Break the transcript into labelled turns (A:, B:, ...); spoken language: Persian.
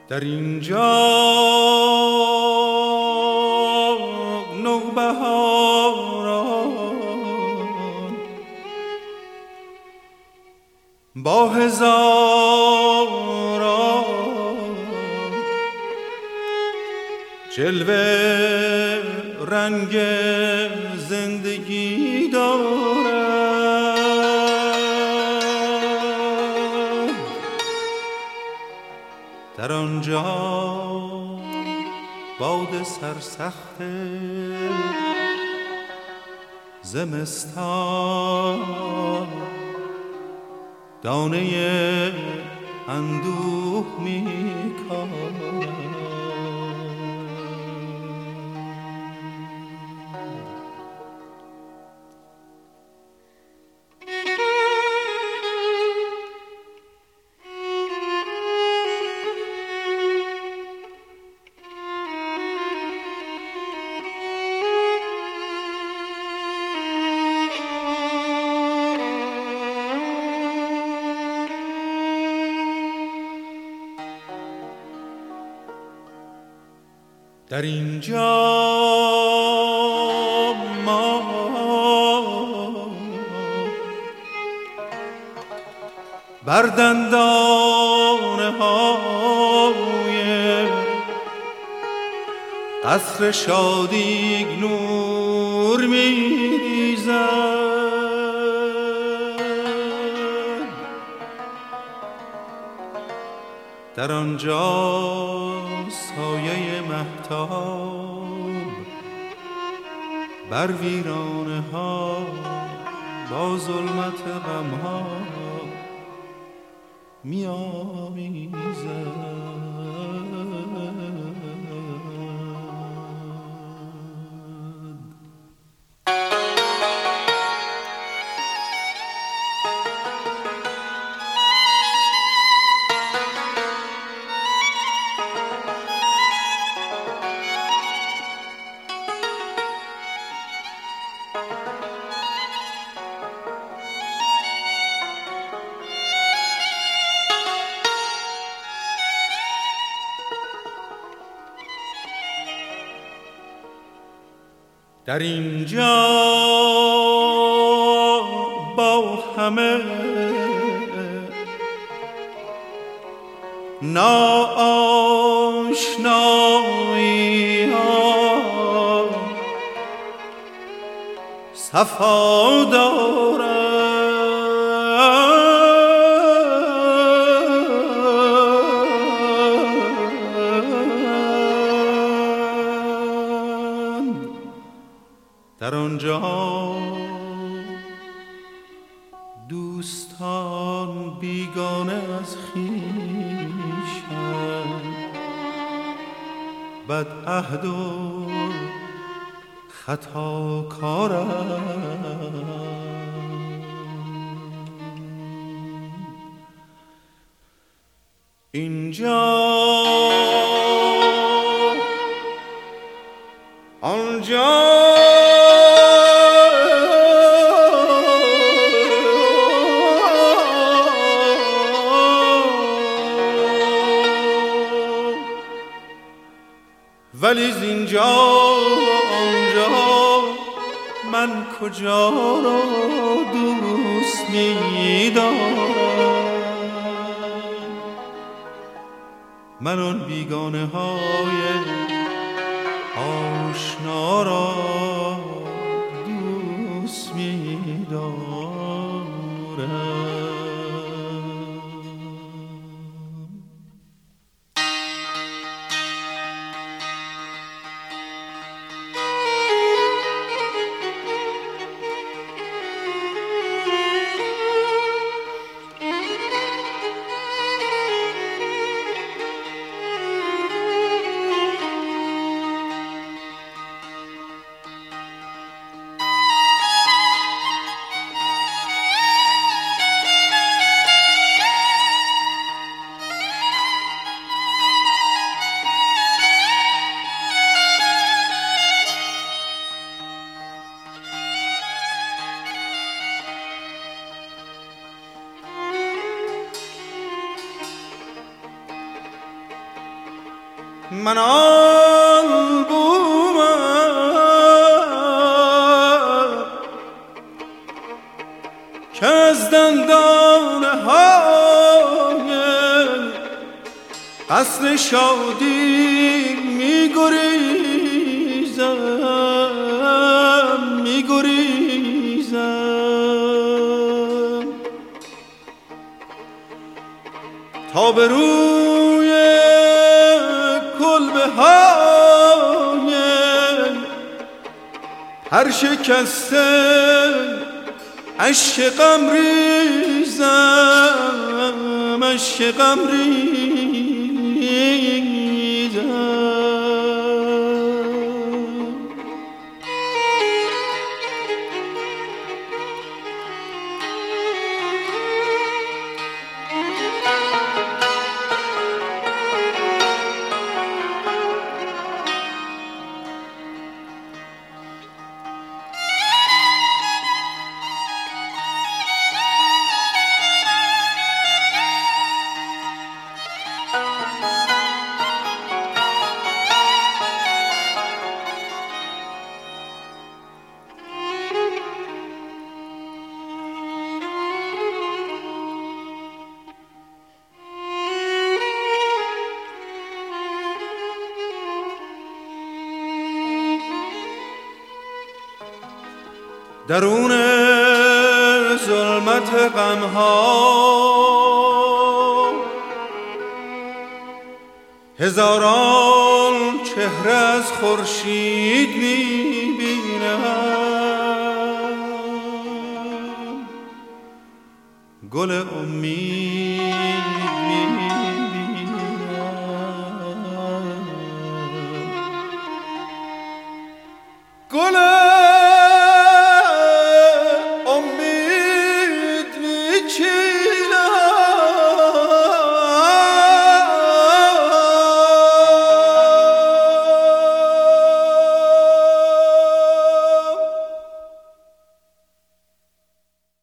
A: در اینجا نوبهاران با هزاران جلوه رنگ زندگی دارد. در آنجا باد سرسخت زمستان دانه اندوه می‌کارد. در اینجا ما بر دندانه های قصر شادی نور می‌ریزد. در آنجا سایه مهتاب بر ویرانه ها با ظلمت غم ها می آمیزد. در اینجا با همه ناآشنایی ها صفا دارد. در آنجا دوستان بیگانه از خویشند، بدعهد و خطاکارند. اینجا آنجا ولی زینجا آنجا من کجا را دوست می‌دارم؟ من آن بیگانه های آشنا را دوست می‌دارم. من آلبومم که از دندانه های قصر شادی میگریزم تا به روی کلبه های هر شکسته اشک غم ریزم درون ظلمت غمها هزاران چهره از خورشید میبینم گل امید